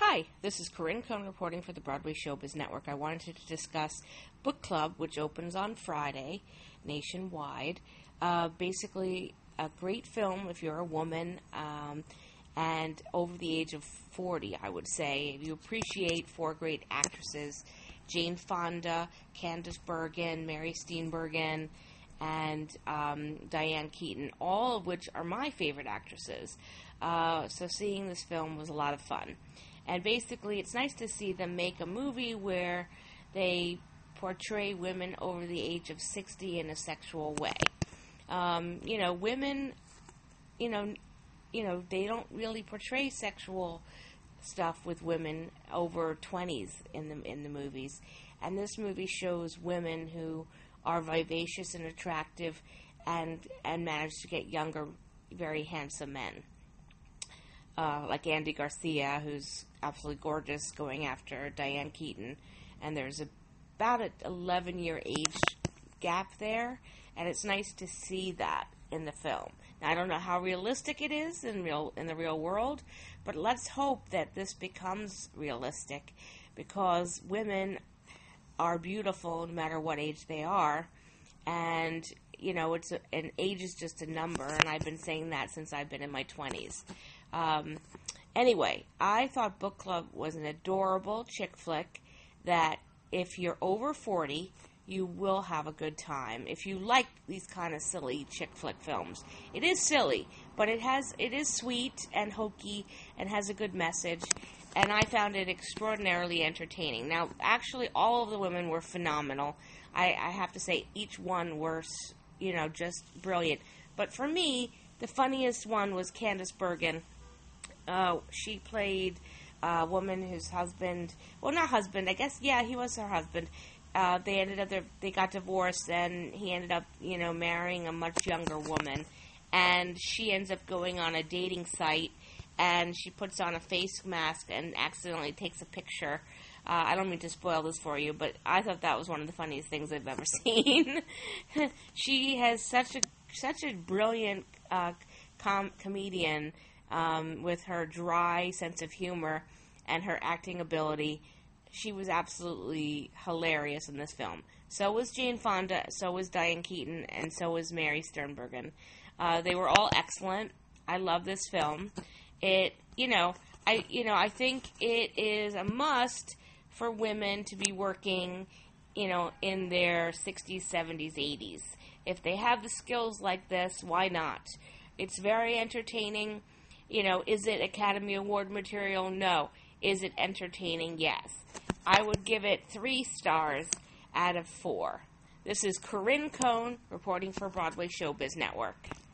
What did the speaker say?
Hi, this is Corinne Cohn reporting for the Broadway Showbiz Network. I wanted to discuss Book Club, which opens on Friday nationwide. Basically, a great film if you're a woman and over the age of 40, I would say. If you appreciate four great actresses, Jane Fonda, Candice Bergen, Mary Steenburgen, and Diane Keaton, all of which are my favorite actresses. So seeing this film was a lot of fun. And basically, it's nice to see them make a movie where they portray women over the age of 60 in a sexual way. Women, they don't really portray sexual stuff with women over 20s in the movies. And this movie shows women who are vivacious and attractive and manage to get younger, very handsome men. Like Andy Garcia, who's absolutely gorgeous, going after Diane Keaton. And there's about an 11-year age gap there, and it's nice to see that in the film. Now, I don't know how realistic it is in the real world, but let's hope that this becomes realistic, because women are beautiful no matter what age they are, and an age is just a number, and I've been saying that since I've been in my 20s. Anyway, I thought Book Club was an adorable chick flick that if you're over 40, you will have a good time. If you like these kind of silly chick flick films. It is silly, but it is sweet and hokey and has a good message, and I found it extraordinarily entertaining. Now, actually, all of the women were phenomenal. I have to say, each one were, just brilliant. But for me, the funniest one was Candice Bergen. She played a woman whose husband, well, not husband, I guess, yeah, he was her husband. They got divorced, and he ended up, marrying a much younger woman. And she ends up going on a dating site, and she puts on a face mask and accidentally takes a picture. I don't mean to spoil this for you, but I thought that was one of the funniest things I've ever seen. She has such a brilliant comedian with her dry sense of humor and her acting ability. She was absolutely hilarious in this film. So was Jane Fonda, so was Diane Keaton, and so was Mary Steenburgen. They were all excellent. I love this film. I think it is a must for women to be working, in their 60s, 70s, 80s. If they have the skills like this, why not? It's very entertaining. Is it Academy Award material? No. Is it entertaining? Yes. I would give it 3 stars out of 4. This is Corinne Cohn reporting for Broadway Showbiz Network.